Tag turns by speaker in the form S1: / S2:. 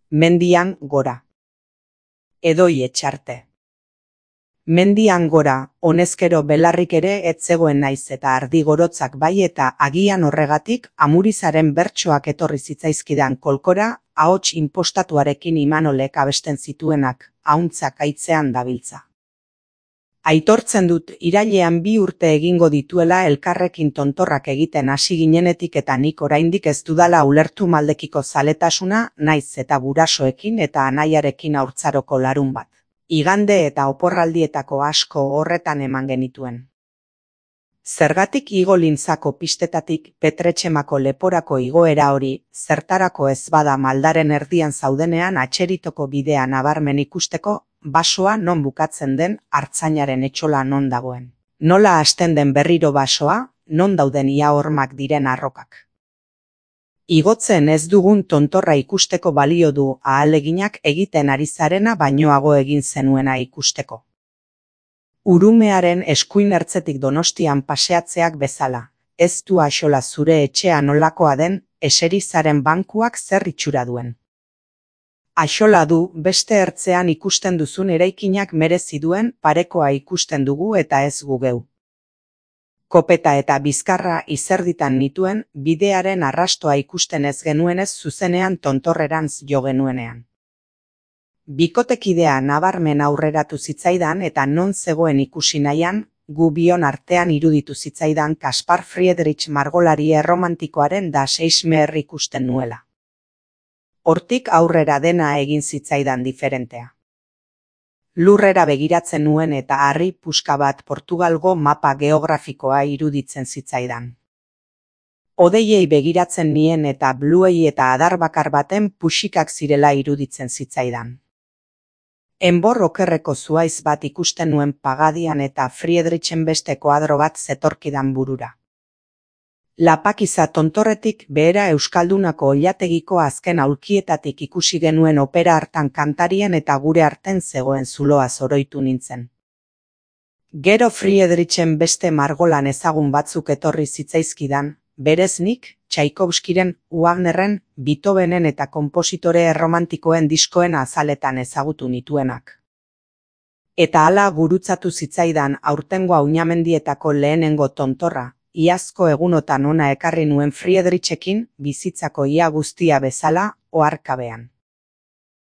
S1: Mendian gora. Edoi Etxarte. Mendian gora, honezkero belarrik ere ez zegoen naiz eta ardi gorotzak bai eta agian horregatik Amurizaren bertsoak etorri zitzaizkidan kolkora, ahots inpostatuarekin Imanolek abesten zituenak, ahuntzak haitzean dabiltza. Aitortzen dut irailean 2 urte egingo dituela elkarrekin tontorrak egiten hasi ginenetik eta nik oraindik ez dudala ulertu maldekiko zaletasuna naiz eta gurasoekin eta anaiarekin haurtzaroko larunbat. Igande eta oporraldietako asko horretan eman genituen. Zergatik igo lintzako pistetatik Petretxemako leporako igoera hori, zertarako ez bada maldaren erdian zaudenean atxeritoko bidea nabarmen ikusteko, basoa non bukatzen den, artzainaren etxola non dagoen. Nola hasten den berriro basoa, non dauden ia hormak diren arrokak. Igotzen ez dugun tontorra ikusteko balio du ahaleginak egiten ari zarena bainoago egin zenuena ikusteko. Urumearen eskuin ertzetik Donostian paseatzeak bezala, ez du axola zure etxea nolakoa den, eseri zaren bankuak zer itxura duen. Axola du beste ertzean ikusten duzun eraikinak merezi duen parekoa ikusten dugu eta ez gu geu. Kopeta eta bizkarra izerditan nituen bidearen arrastoa ikusten ez genuenez zuzenean tontorrerantz jo genuenean. Bikotekidea nabarmen aurreratu zitzaidan eta non zegoen ikusi nahian, gu bion artean iruditu zitzaidan Kaspar Friedrich margolari erromantikoaren da Seismer ikusten nuela. Hortik aurrera dena egin zitzaidan diferentea. Lurrera begiratzen nuen eta harri puska bat Portugalgo mapa geografikoa iruditzen zitzaidan. Hodeiei begiratzen nien eta bluei eta adar bakar baten puxikak zirela iruditzen zitzaidan. Enbor okerreko zuaiz bat ikusten nuen pagadian eta Friedrichen beste koadro bat zetorkidan burura. Lapakiza tontorretik behera Euskaldunako oilategiko azken aulkietatik ikusi genuen opera hartan kantarien eta gure arten zegoen zuloa zoroitu nintzen. Gero Friedrichen beste margolan ezagun batzuk etorri zitzaizkidan, berez nik, Tchaikovskiren, Wagnerren, Beethovenen eta konpositore erromantikoen diskoen azaletan ezagutu nituenak. Eta hala gurutzatu zitzaidan aurtengo Auñamendietako lehenengo tontorra, iazko egunotan ona ekarri nuen Friedrichekin bizitzako ia guztia bezala, oharkabean.